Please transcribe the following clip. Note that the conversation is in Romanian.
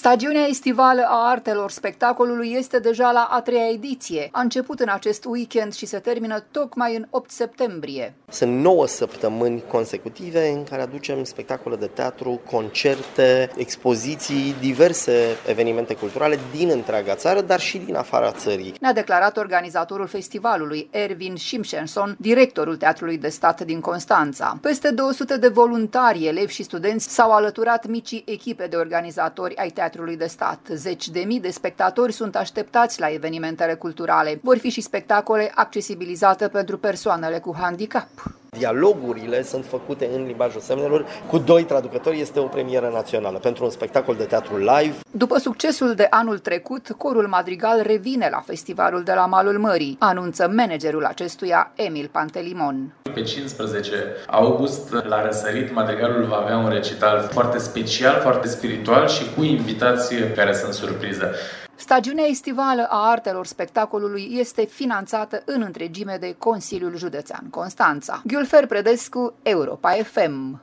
Stagiunea estivală a artelor spectacolului este deja la a treia ediție. A început în acest weekend și se termină tocmai în 8 septembrie. Sunt 9 săptămâni consecutive în care aducem spectacole de teatru, concerte, expoziții, diverse evenimente culturale din întreaga țară, dar și din afara țării. Ne-a declarat organizatorul festivalului, Ervin Simpsonson, directorul Teatrului de Stat din Constanța. Peste 200 de voluntari, elevi și studenți s-au alăturat micii echipe de organizatori ai Teatrului de Stat. Zeci de mii de spectatori sunt așteptați la evenimentele culturale. Vor fi și spectacole accesibilizate pentru persoanele cu handicap. Dialogurile sunt făcute în limbajul semnelor cu 2 traducători, este o premieră națională pentru un spectacol de teatru live. După succesul de anul trecut, Corul Madrigal revine la festivalul de la Malul Mării, anunță managerul acestuia, Emil Pantelimon. Pe 15 august, la Răsărit, Madrigalul va avea un recital foarte special, foarte spiritual și cu invitații care sunt surpriză. Stagiunea estivală a artelor spectacolului este finanțată în întregime de Consiliul Județean Constanța. Ghiulfer Predescu, Europa FM.